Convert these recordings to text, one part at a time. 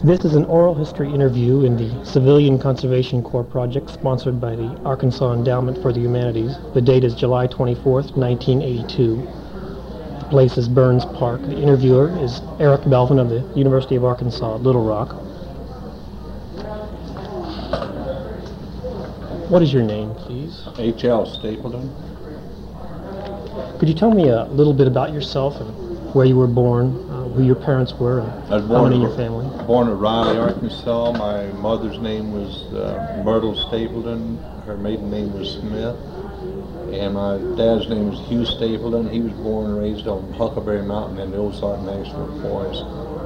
This is an oral history interview in the Civilian Conservation Corps project sponsored by the Arkansas Endowment for the Humanities. The date is July 24th, 1982. The place is Burns Park. The interviewer is Eric Belvin of the University of Arkansas at Little Rock. What is your name, please? H.L. Stapleton. Could you tell me a little bit about yourself and where you were born, who your parents were, and how many in your family? Born at Riley, Arkansas. My mother's name was Myrtle Stapleton. Her maiden name was Smith. And my dad's name was Hugh Stapleton. He was born and raised on Huckleberry Mountain in the Ozark National Forest.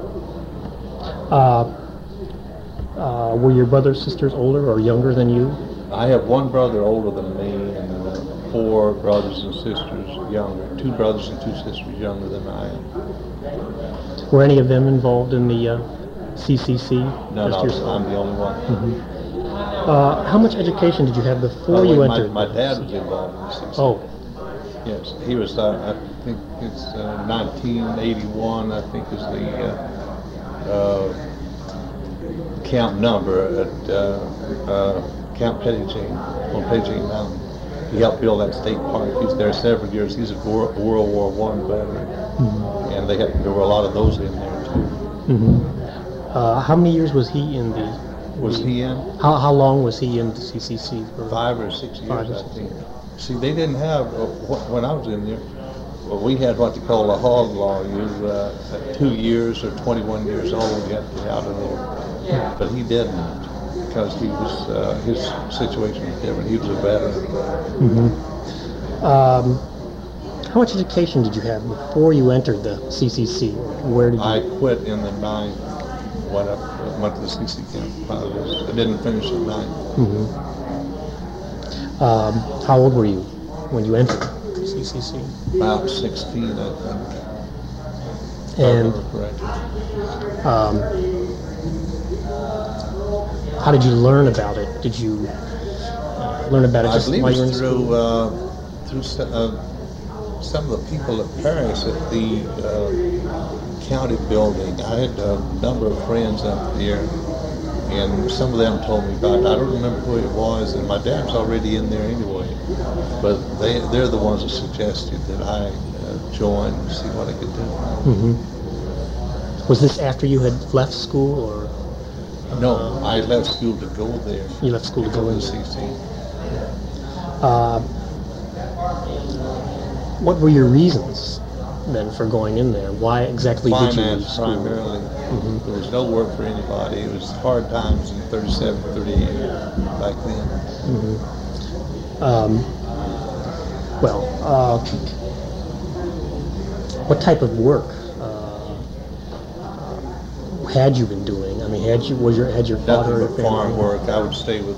Were your brothers and sisters older or younger than you? I have one brother older than me and 4 brothers and sisters younger. 2 brothers and 2 sisters younger than I am. Were any of them involved in the CCC? No, I'm the only one. Mm-hmm. How much education did you have before you entered? My dad was involved in the CCC. Oh. Yes, he was, I think it's 1981, I think is the camp number at Camp Pettigene on Pettigene Mountain. He helped build that state park. He was there several years. He's a World War I veteran, and there were a lot of those in there too. Mm-hmm. How many years was he in the? Was he in? How long was he in the CCC? 5 or 6 years, I think. See, they didn't have when I was in there. Well, we had what they call a hog law. You at 2 years or 21 years old, you had to get out of there. Yeah. But he didn't, because he was his situation was different. He was a veteran. Mm-hmm. How much education did you have before you entered the CCC? Where did you? I quit in the 9th. Went to the CCC camp. I didn't finish at 9th. Mm-hmm. How old were you when you entered CCC? About 16, I think. And how did you learn about it? Did you learn about it just while you were in school? Through some of the people at Paris at the county building. I had a number of friends up there, and some of them told me about it. I don't remember who it was, and my dad was already in there anyway. But they're the ones that suggested that I join and see what I could do. Mm-hmm. Was this after you had left school, or? No, I left school to go there. You left school to go in CC. What were your reasons then for going in there? Why exactly did you leave school? Primarily. Mm-hmm. There was no work for anybody. It was hard times in 37, 38 back then. Mm-hmm. What type of work had you been doing? I mean, had your father? Nothing but farm work. I would stay with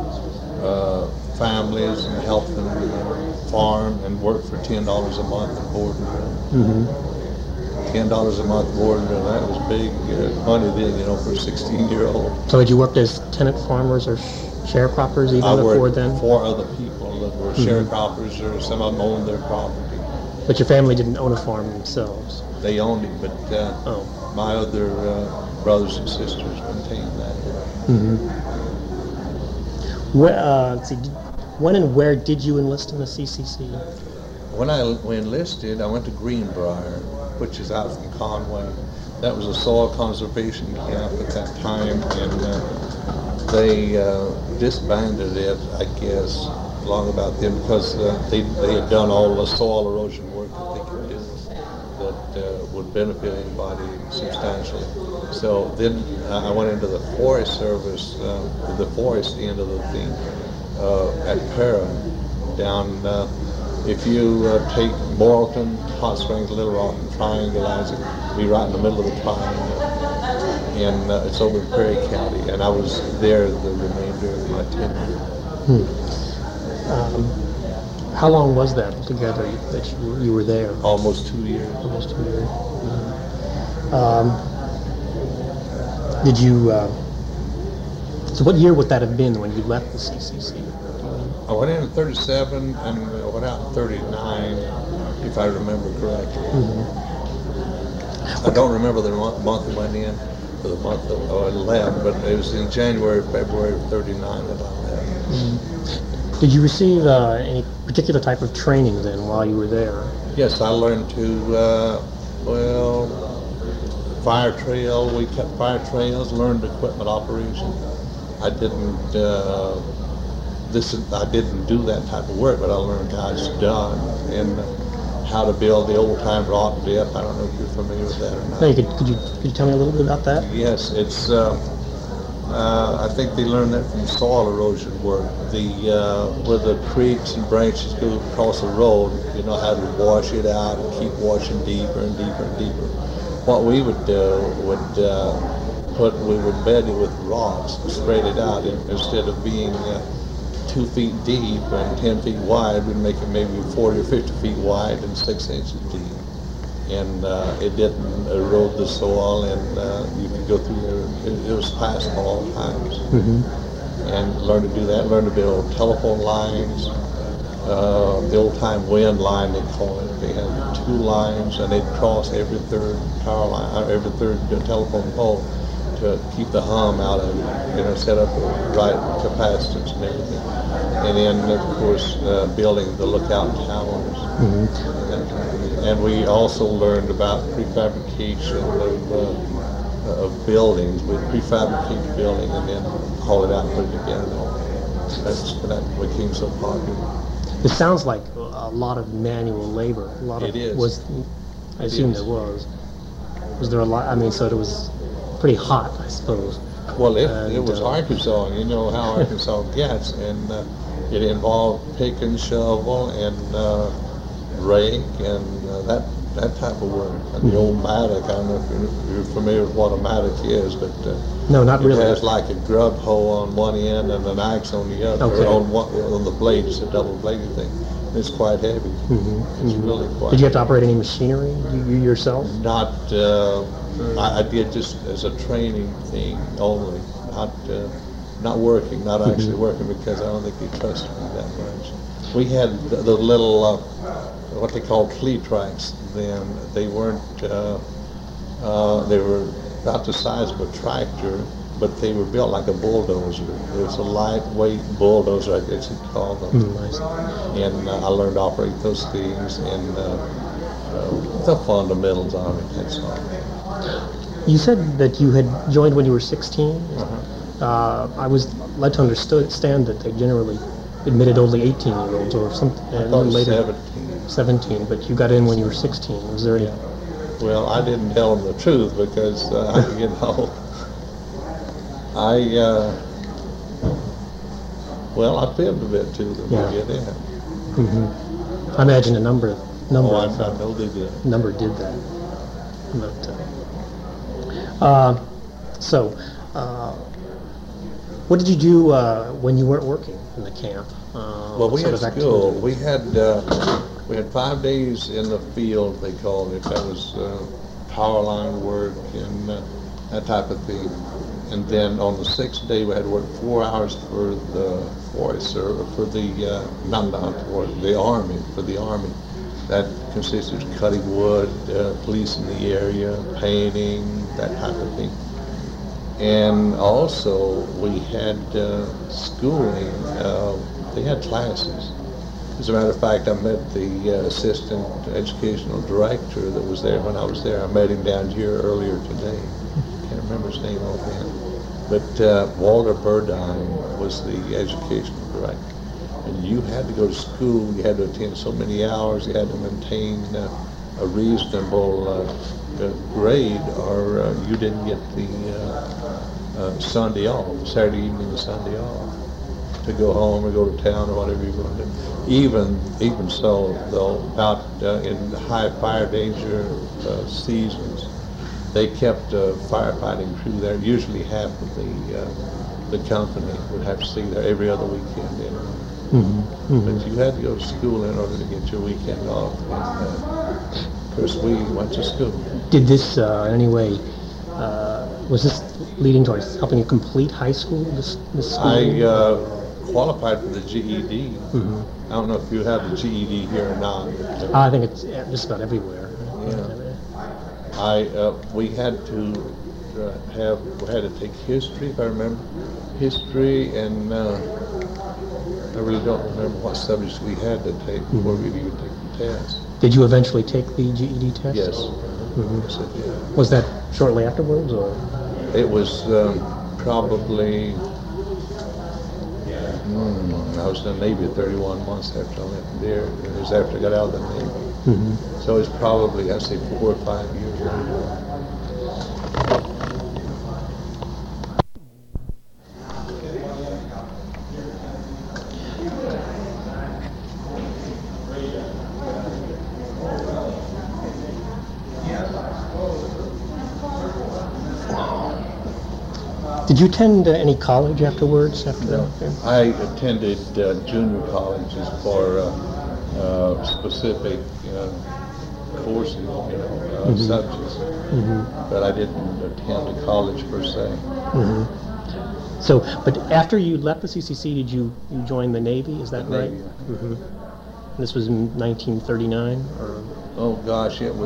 families and help them farm and work for $10 a month and board and bill. Mm-hmm. $10 a month board and bill. That was big money then, for a 16-year-old. So had you worked as tenant farmers or sharecroppers even before then? I worked for other people that were sharecroppers, or some of them owned their property. But your family didn't own a farm themselves? They owned it, but my other brothers and sisters maintained that. Mm-hmm. Let's see. When and where did you enlist in the CCC? When I enlisted, I went to Greenbrier, which is out from Conway. That was a soil conservation camp at that time, and they disbanded it, I guess, long about then, because they had done all the soil erosion work that they could do that would benefit anybody substantially. So then I went into the Forest Service, the forest end of the thing, at Para, down, if you take Morrilton, Hot Springs, Little Rock, and triangleize it, be right in the middle of the triangle, and it's over in Perry County, and I was there the remainder of my tenure. How long was that altogether that you were there? Almost 2 years. Almost 2 years. Mm-hmm. Did you, so what year would that have been when you left the CCC? I went in 37 and went out in 39, if I remember correctly. Mm-hmm. I don't remember the month I went in, for the month of 11, but it was in January, February of 39 that I left. Did you receive any particular type of training then while you were there? Yes, I learned to, fire trail. We kept fire trails, learned equipment operation. I didn't, I didn't do that type of work, but I learned how it's done and how to build the old-time rock dip. I don't know if you're familiar with that or not. No, could you tell me a little bit about that? Yes, it's. I think they learned that from soil erosion work. Where the creeks and branches go across the road, you know how to wash it out and keep washing deeper and deeper and deeper. What we would do we would bed it with rocks, spread it out, and instead of being 2 feet deep and 10 feet wide, we'd make it maybe 40 or 50 feet wide and 6 inches deep. And it didn't erode the soil, and you could go through there. It was passable all times. Mm-hmm. And learn to do that, learn to build telephone lines, the old-time wind line, they call it. They had 2 lines, and they'd cross every third power line, every third telephone pole to keep the hum out of it, set up the right capacitance and everything. And then, of course, building the lookout towers. Mm-hmm. And we also learned about prefabrication of buildings. We'd prefabricate the building and then haul it out and put it together. That became so popular. It sounds like a lot of manual labor. It is. I assume there was. Was there a lot? I mean, so it was pretty hot, I suppose. Well, it was Arkansas. You know how Arkansas gets, and it involved pick and shovel and rake and that type of work. And the old mattock. I don't know if you're familiar with what a mattock is, but no, not really. It has like a grub hoe on one end and an axe on the other. Okay. On the blade, it's a double-bladed thing. It's quite heavy. Mm-hmm. It's really quite. Did you have to operate any machinery, you yourself? Not. I did just as a training thing only. Not working. Not actually working because I don't think they trusted me that much. We had the little what they called flea tracks. Then they weren't. They were about the size of a tractor, but they were built like a bulldozer. It was a lightweight bulldozer, I guess you'd call them. Nice. And I learned to operate those things and the fundamentals of it, that's all. You said that you had joined when you were 16. Uh-huh. I was led to understand that they generally admitted only 18-year-olds or something. I thought it was later, 17. 17, but you got in when you were 16. Was there any? Yeah. Well, I didn't tell them the truth because, I fibbed a bit to them to get in. Mm-hmm. I imagine a number I know they did. Number did that. But what did you do when you weren't working in the camp? Well, we had school. We had 5 days in the field, they called it. That was power line work and that type of thing. And then on the 6th day, we had to work 4 hours for the forest, or for the army. That consisted of cutting wood, policing the area, painting, that type of thing. And also, we had schooling. They had classes. As a matter of fact, I met the assistant educational director that was there when I was there. I met him down here earlier today. Can't remember his name offhand. But Walter Burdine was the educational director. And you had to go to school. You had to attend so many hours. You had to maintain a reasonable grade, or you didn't get the Sunday off, Saturday evening and Sunday off, to go home or go to town or whatever you wanted to do. Even so, though, out in high fire danger seasons, they kept a firefighting crew there. Usually half of the company would have to see there every other weekend anyway. Mm-hmm. Mm-hmm. But you had to go to school in order to get your weekend off. And, of course, we went to school. Did this in any way, was this leading towards helping you complete high school, this school? I qualified for the GED. Mm-hmm. I don't know if you have the GED here or not. I think it's just about everywhere. Yeah. We had to we had to take history, if I remember, history, and I really don't remember what subjects we had to take before we even take the test. Did you eventually take the GED test? Yes. Mm-hmm. Yes, I did. Was that shortly afterwards, or? It was probably, I was in the Navy 31 months after I left there. It was after I got out of the Navy. Mm-hmm. So it's probably, I'd say, 4 or 5 years later. Did you attend any college afterwards? After No, that? I attended junior colleges for specific courses, subjects, but I didn't attend a college per se. Mm-hmm. So, but after you left the CCC, did you join the Navy? Is that The right? Navy. Mm-hmm. This was in 1939, or? Oh gosh, it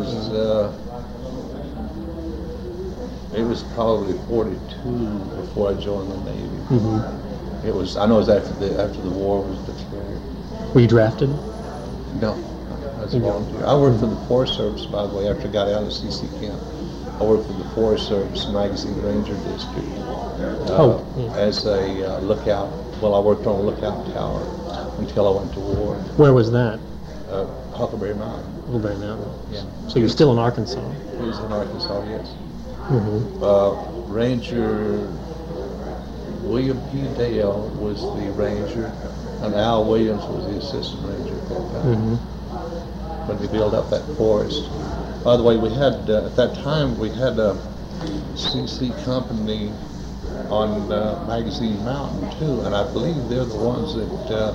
was probably 42 before I joined the Navy. Mm-hmm. It was, I know it was after the war was declared. Were you drafted? No, I was a volunteer. I worked for the Forest Service, by the way, after I got out of CC camp. I worked for the Forest Service Magazine Ranger District as a lookout. Well, I worked on a lookout tower until I went to war. Where was that? Huckleberry Mountain. Huckleberry Mountain. Yeah. So you're still in Arkansas? It was in Arkansas, yes. Mm-hmm. Ranger William P. Dale was the ranger, and Al Williams was the assistant ranger at that time. Mm-hmm. When they built up that forest. By the way, we had at that time we had a CC company on Magazine Mountain too, and I believe they're the ones that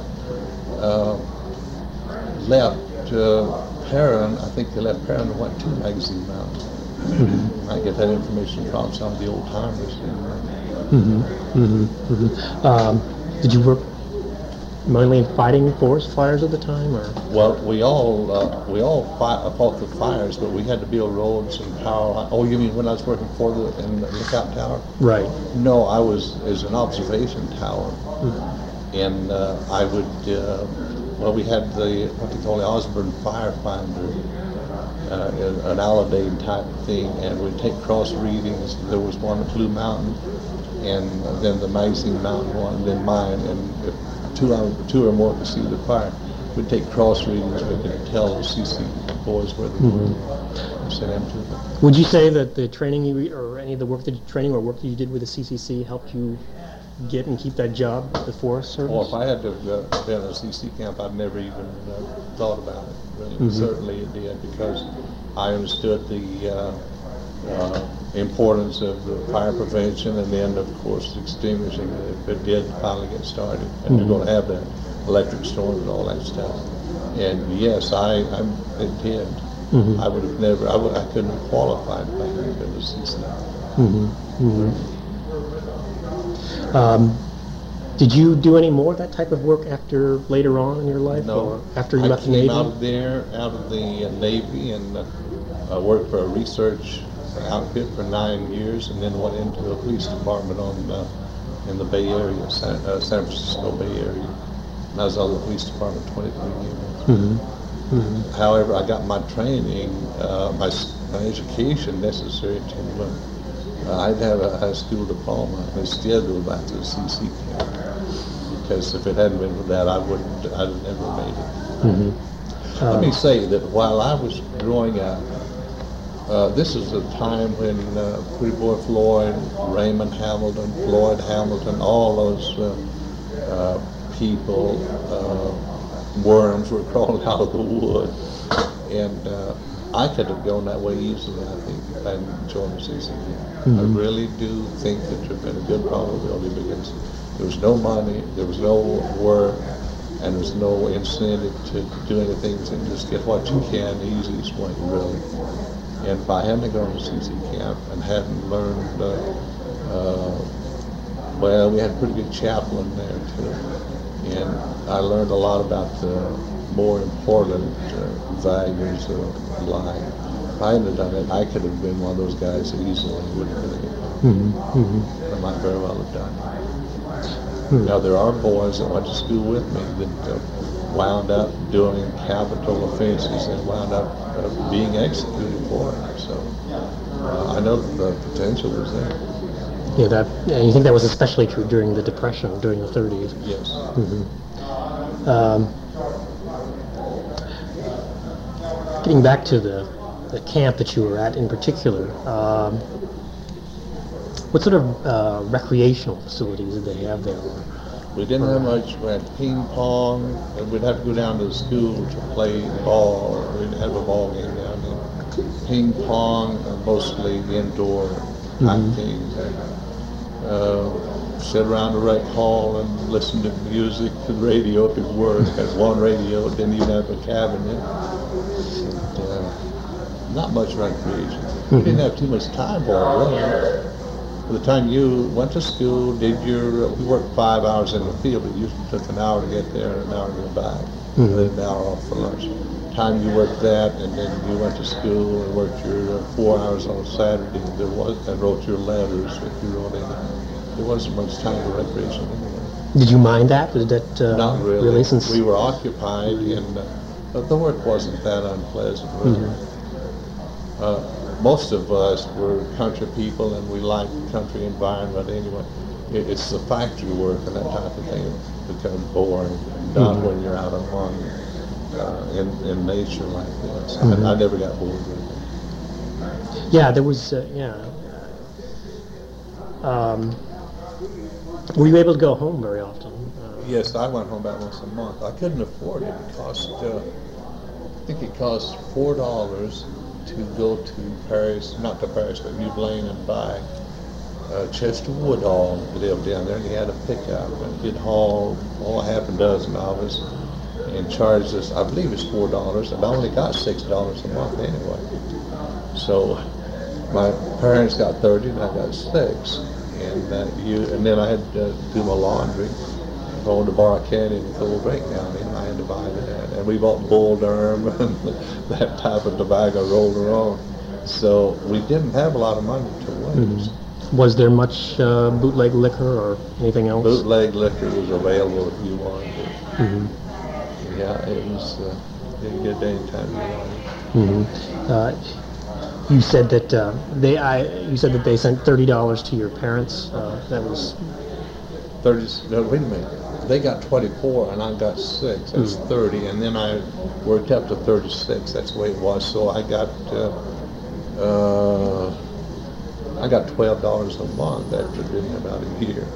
left Perrin. I think they left Perrin and went to Magazine Mountain. Mm-hmm. I get that information from some of the old timers. Mm-hmm. Mm-hmm. Mm-hmm. Did you work mainly in fighting forest fires at the time, or? Well, we all fought the fires, but we had to build roads and power. Oh, you mean when I was working in the lookout tower? Right. No, I was as an observation tower, and I would. We had what they call the Osborne Firefinder, an Alladine type thing, and we'd take cross readings. There was one at Blue Mountain, and then the Magazine Mountain one, and then mine, and if two or more could see the fire, we'd take cross readings. We could tell the CC boys where they were, and send them to them. Would you say that the training or any of the work that you did with the CCC helped you get and keep that job at the Forest Service? Well, if I had to have been at a CC camp, I'd never even thought about it. Really. Certainly it did, because I understood the importance of the fire prevention, and then, of course, extinguishing it if it did finally get started. And you're going to have that electric storm and all that stuff. And yes, it did. I would have never, I couldn't have qualified if I hadn't been to CC. Did you do any more of that type of work after later on in your life? No. Or after you left the Navy? I came out of the Navy, and worked for a research outfit for 9 years, and then went into the police department in the Bay Area, San Francisco Bay Area. And I was on the police department 23 years. However, I got my training, my education necessary to. I'd have a high school diploma and instead go back to the CC camp, because if it hadn't been for that, I'd have never made it. Let me say that while I was growing up, this is a time when Pretty Boy Floyd, Raymond Hamilton, Floyd Hamilton, all those people, worms were crawling out of the wood, and I could have gone that way easily, I think, if I hadn't joined the CC camp. I really do think that there would have been a good probability, because there was no money, there was no work, and there was no incentive to do anything and just get what you can the easiest way, really. And if I hadn't gone to CC camp and hadn't learned, we had a pretty good chaplain there too, and I learned a lot about the more important values of life. if I hadn't done it, I could have been one of those guys that easily would have been. I might very well have done it. Now, there are boys that went to school with me that wound up doing capital offenses and wound up being executed for it. So I know that the potential was there. Yeah, you think that was especially true during the Depression, during the 30s? Yes. Getting back to the camp that you were at in particular, what sort of recreational facilities did they have there? We didn't have much. We had ping pong, and we'd have to go down to the school to play ball. We'd have a ball game down there. Ping pong, mostly indoor activities. Sit around the rec hall and listen to music, the radio if it worked. Had one radio, didn't even have a cabinet. Not much recreation. We didn't have too much time for it, really. By the time you went to school, we worked 5 hours in the field, but you took an hour to get there and an hour to get back, and then an hour off for lunch. Time you worked that, and then you went to school and worked your 4 hours on Saturday, and wrote your letters if you wrote any. There wasn't much time for recreation anyway. Did you mind that? Did that Not really. Since we were occupied, and but the work wasn't that unpleasant, really. Most of us were country people, and we liked the country environment anyway. It's the factory work and that type of thing that becomes boring, not when you're out among in nature like this. I never got bored with it. Yeah, there was, were you able to go home very often? Yes, I went home about once a month. I couldn't afford it. It cost, I think it cost $4 to go to Paris, not to Paris, but New Blaine and buy. Chester Woodall lived down there, and he had a pickup, and he'd haul a half a dozen of us and charged us, I believe it's $4, and I only got $6 a month anyway. So my parents got 30 and I got 6, and then I had to do my laundry. I wanted to borrow a caddy and a cold drink down there, and I had to buy that. And we bought Bull Durham and that type of tobacco rolled around. So we didn't have a lot of money to waste. Was there much bootleg liquor or anything else? Bootleg liquor was available if you wanted it. Yeah, it was. You could get it anytime you wanted. You said that they sent $30 to your parents. That was 30. No, wait a minute. They got 24 and I got 6. That's 30, and then I worked up to 36. That's the way it was. So I got $12 a month after doing about a year.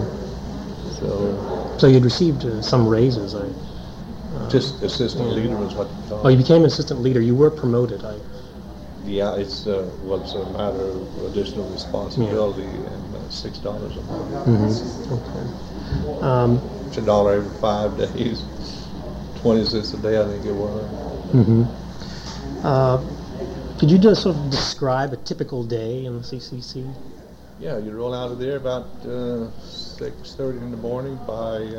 So you'd received some raises. Just assistant leader was what they called. Oh, you became assistant leader. You were promoted. Yeah, it's a matter of additional responsibility and $6 a month. Okay. It's $1 every 5 days, 20 cents a day, I think it was. Could you just sort of describe a typical day in the CCC? Yeah, you roll out of there about 6:30 in the morning by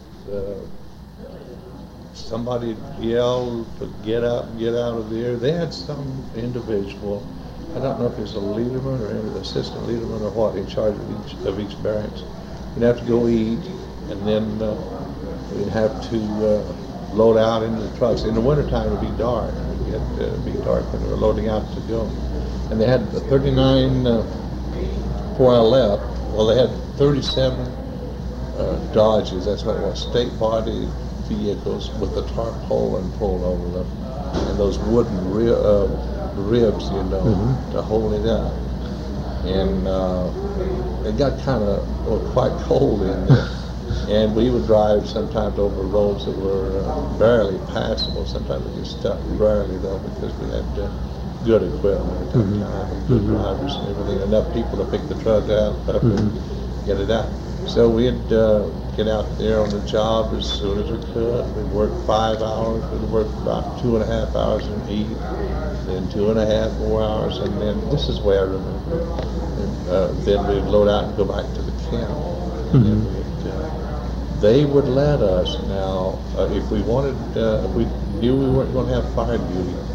somebody yelled to get up, get out of there. They had some individual, I don't know if it's a leaderman or an assistant leaderman or what, in charge of each barracks. You'd have to go eat, and then we'd have to load out into the trucks. In the wintertime, it would be dark. It would be dark when we were loading out to go. And they had 39, before I left, well, they had 37 Dodges, that's what it was, state body vehicles with the tarpaulin pulled over them, and those wooden ribs, to hold it up. And it got kind of quite cold in there. And we would drive sometimes over roads that were barely passable. Sometimes we get stuck, rarely though, because we had good equipment at that time, and good drivers and everything, enough people to pick the truck up and get it out. So we'd get out there on the job as soon as we could. We'd work 5 hours. We'd work about 2.5 hours and eat, then 2.5 more hours, and then this is where I remember. And, then we'd load out and go back to the camp. And they would let us now, if we wanted, if we knew we weren't going to have fire duty,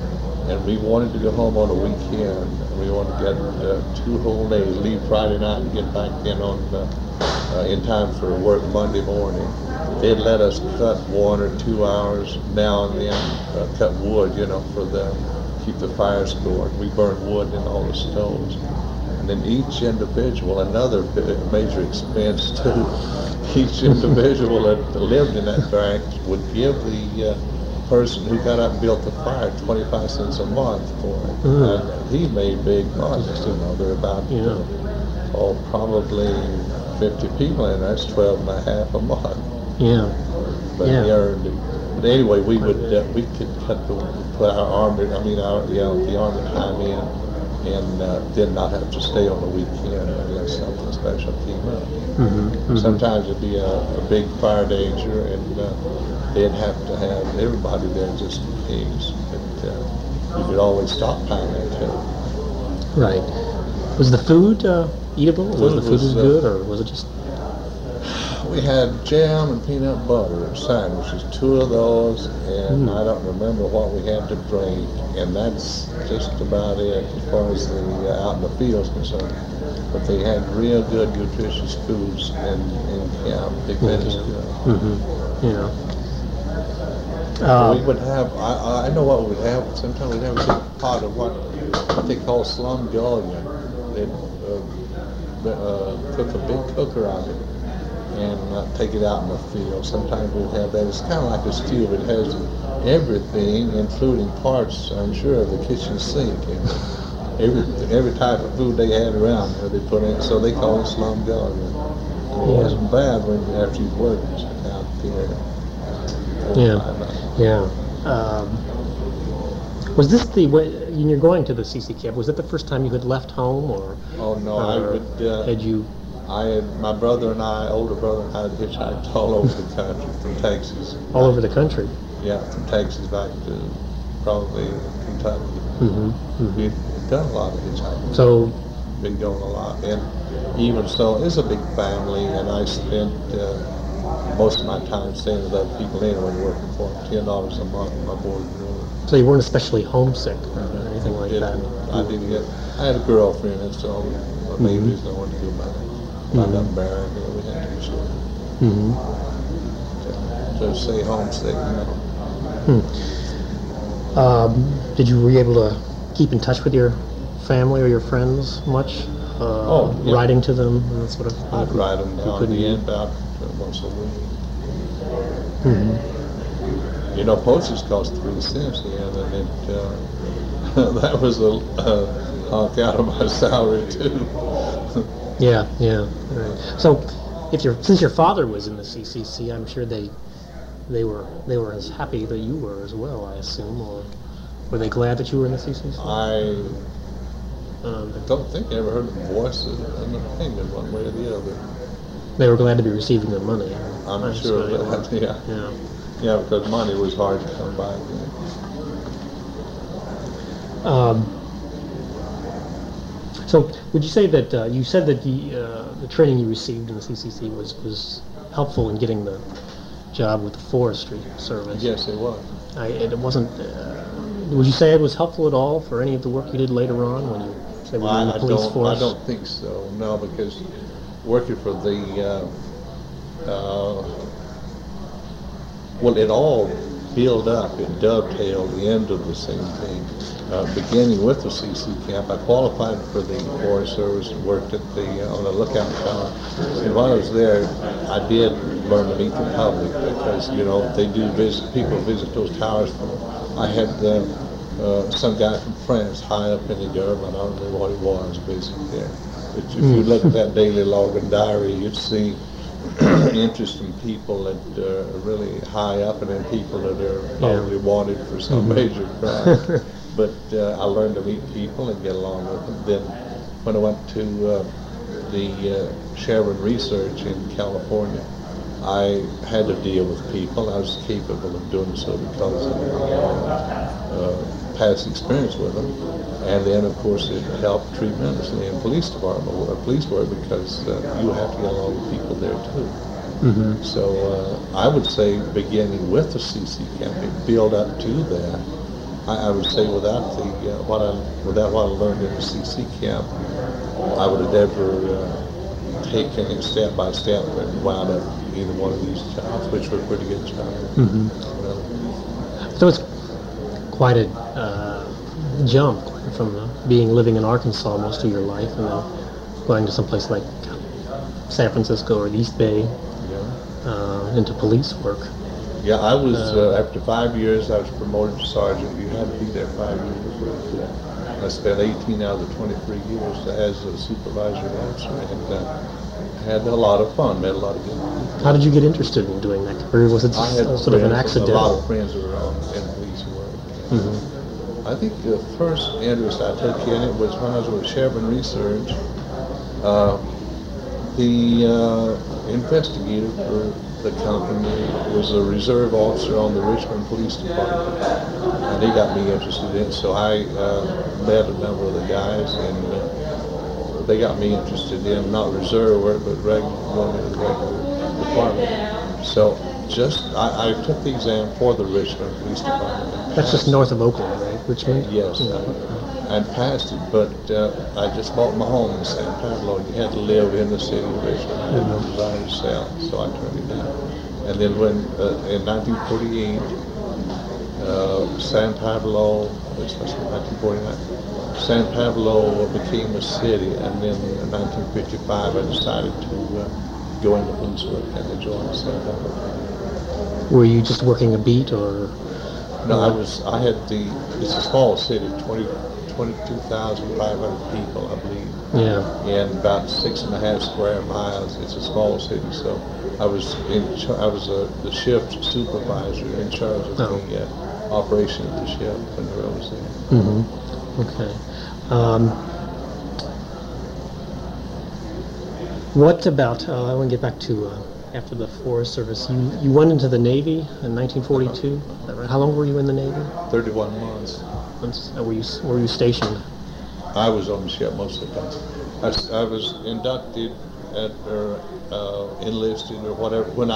and we wanted to go home on a weekend. We wanted to get 2 whole days, leave Friday night and get back in time for work Monday morning. They'd let us cut 1 or 2 hours now and then, cut wood, for keep the fires going. We burned wood in all the stoves. And then each individual, another major expense too, each individual that lived in that barracks would give the person who got up and built the fire 25 cents a month for it. And he made big bucks, There were about, probably 50 people in there. That's 12 and a half a month. Yeah. But he earned it. But anyway, we could put our army, the army time in, and did not have to stay on the weekend unless something special came up. Sometimes it'd be a big fire danger, and they'd have to have everybody there just in case. But you could always stockpile that too. Right. Was the food eatable? Was the food good, or was it just? We had jam and peanut butter sandwiches, 2 of those, and I don't remember what we had to drink, and that's just about it as far as the out in the field is concerned. But they had real good, nutritious foods in camp. They finished Yeah. We would have, I know what we would have, sometimes we'd have a big pot of what they call slum gullion. They'd cook a big cooker on it and take it out in the field. Sometimes we'd have that. It's kind of like a stew, but it has everything, including parts, I'm sure, of the kitchen sink. And every type of food they had around there, they put in, so they call it slum gullion. It wasn't bad after you worked out there. Was this when you're going to the CC camp, was that the first time you had left home, or? Oh no, had you? My brother and I, older brother and I, had hitchhiked all over the country, from Texas. All over the country? Yeah, from Texas back to probably Kentucky. We've done a lot of hitchhiking. So, been going a lot, and even so, it's a big family, and I spent most of my time staying with other people anyway, working for them, $10 a month in my board and room. So you weren't especially homesick or anything like that? I didn't get. I had a girlfriend, and so the main reason I wanted to go back. I got married, and we had to stay homesick, Were you able to keep in touch with your family or your friends much? Writing to them and that sort of thing? I'd write them down in the end about once a week. Postage cost 3 cents then, and that was a hunk out of my salary too. Yeah. Right. So, since your father was in the CCC, I'm sure they were as happy that you were as well, I assume, or were they glad that you were in the CCC? I don't think I ever heard them voice an opinion one way or the other. They were glad to be receiving the money. I'm sure of that. Yeah, because money was hard to come by then. So, would you say that you said that the training you received in the CCC was helpful in getting the job with the Forestry Service? Yes, it was. It wasn't. Would you say it was helpful at all for any of the work you did later on when you say were in the police force? I don't think so. No, because working for the it all built up, it dovetailed the end of the same thing. Beginning with the CC camp, I qualified for the Forest Service and worked at on the lookout tower. And while I was there, I did learn to meet the public because, people visit those towers. I had some guy from France high up in the government, I don't remember what it was, basically. But if you look at that daily log and diary, you'd see interesting people that are really high up, and then people that are probably wanted for some major crime. But I learned to meet people and get along with them. Then when I went to the Chevron Research in California, I had to deal with people. I was capable of doing so because of past experience with them. And then, of course, it helped tremendously in police department, or police work, because you have to get along with people there too. So I would say, beginning with the CC camp, it built up to that. I would say without what I learned in the CC camp, I would have never taken it step by step and wound up either one of these jobs, which were pretty good jobs. Mm-hmm. So it's quite a jump from living in Arkansas most of your life and then going to someplace like San Francisco or the East Bay into police work. Yeah, I was, after 5 years, I was promoted to sergeant. You had to be there 5 years. I spent 18 out of the 23 years as a supervisory officer and had a lot of fun, met a lot of good people. How did you get interested in doing that? Or was it sort of an accident? A lot of friends who were in police work. Mm-hmm. I think the first interest I took in it was when I was with Chevron Research. The investigator for the company was a reserve officer on the Richmond Police Department, and he got me interested in it. So I met a number of the guys, and they got me interested in not reserve work, but going to the regular department. So I took the exam for the Richmond Police Department. That's just north of Oakland, right? Richmond? Yes. I passed it, but I just bought my home in San Pablo. You had to live in the city of Richmond. I had no desire to sell, so I turned it down. And then when, in 1948, San Pablo, which was 1949, San Pablo became a city, and then in 1955 I decided to go into police work, and I joined San Pablo. Were you just working a beat, or? No, it's a small city, 22,500 people, I believe. Yeah. And about 6.5 square miles. It's a small city, so I was the shift supervisor in charge of the operation of the shift when I was there. Mm-hmm. Okay. What about? I want to get back to after the Forest Service. You went into the Navy in 1942. How long were you in the Navy? 31 months. Were you stationed? I was on the ship most of the time. I was inducted or enlisted or whatever when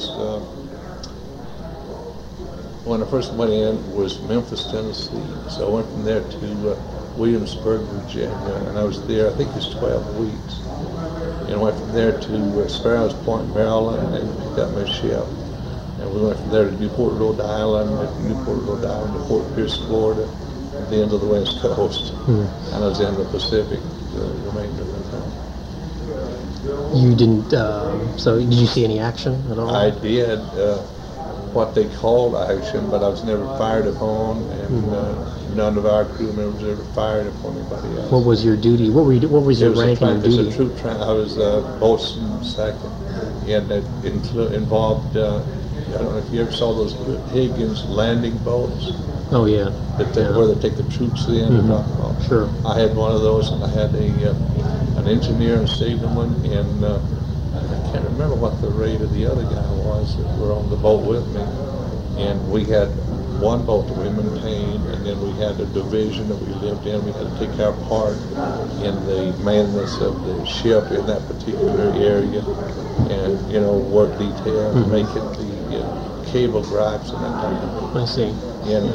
I first went in was Memphis, Tennessee. So I went from there to Williamsburg, Virginia, and I was there. I think it was 12 weeks. And I went from there to Sparrows Point, Maryland, and picked up my ship. And we went from there to Newport, Rhode Island, and Newport, Rhode Island to Fort Pierce, Florida, at the end of the West Coast. And I was in the Pacific the remainder of the time. You didn't, so did you see any action at all? I did what they called action, but I was never fired upon, and none of our crew members ever fired upon anybody else. What was your duty? What was your rank and duty? As a troop I was boatswain second, and it involved, I don't know if you ever saw those Higgins landing boats. Oh, yeah. Where they take the troops in. Mm-hmm. Sure. I had one of those, and I had an engineer and signalman, and I can't remember what the rate of the other guy was that were on the boat with me. And we had one boat that we maintained, and then we had a division that we lived in. We had to take our part in the maintenance of the ship in that particular area, and work details, make it the cable gripes and that kind of thing. I see. And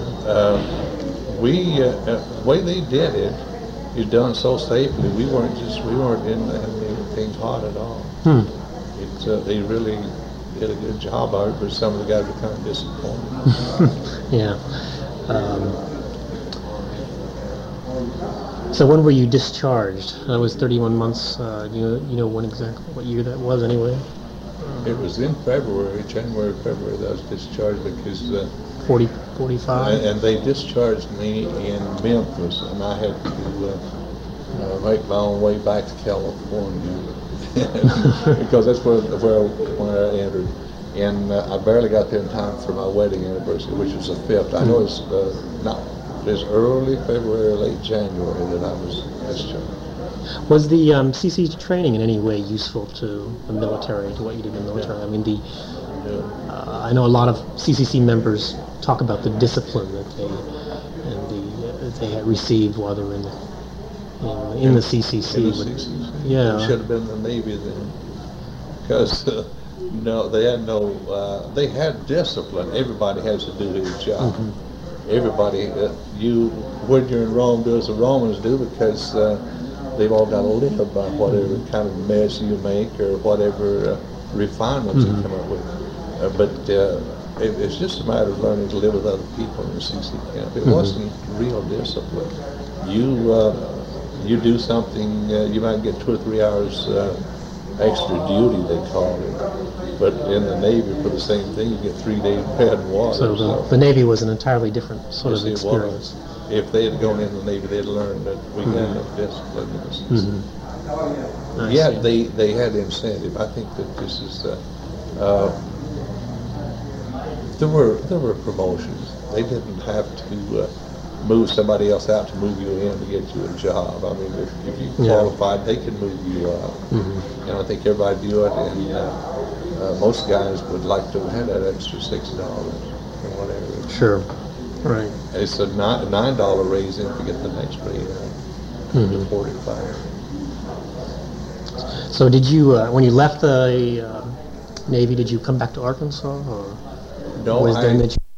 the way they did it is done so safely. We weren't in anything hot at all. They really did a good job of it, but some of the guys were kind of disappointed. Yeah. So when were you discharged? That was 31 months. You know what year that was anyway? It was in January, February that I was discharged because 45? And they discharged me in Memphis, and I had to make my own way back to California because that's where I entered. And I barely got there in time for my wedding anniversary, which was the 5th. I know it's early February or late January that I was discharged. Was the CC training in any way useful to the military, to what you did in the military? Yeah. I mean, I know a lot of CCC members talk about the discipline that they had received while they were in the CCC. In the CCC. Yeah. They should have been in the Navy then, because they had discipline. Everybody has to do his job. everybody, when you're in Rome, do as the Romans do, because they've all got to live by whatever kind of mess you make or whatever refinements you come up with. It's just a matter of learning to live with other people in the CC camp. It wasn't real discipline. You do something, you might get 2 or 3 hours extra duty, they call it. But in the Navy, for the same thing, you get 3 days bed and water. So the Navy was an entirely different sort Yes, of it experience. was. If they had gone in the Navy, they'd learned that we had no discipline in the system. I Yeah, see. they had incentive. I think that this is there were promotions. They didn't have to move somebody else out to move you in to get you a job. I mean, if you qualified, they could move you up. And I think everybody do it. And most guys would like to have that extra $6 or whatever. Sure. Right. It's a $9 raise if you get the next rate to 45. So did you, when you left the Navy, did you come back to Arkansas, or No, was then that you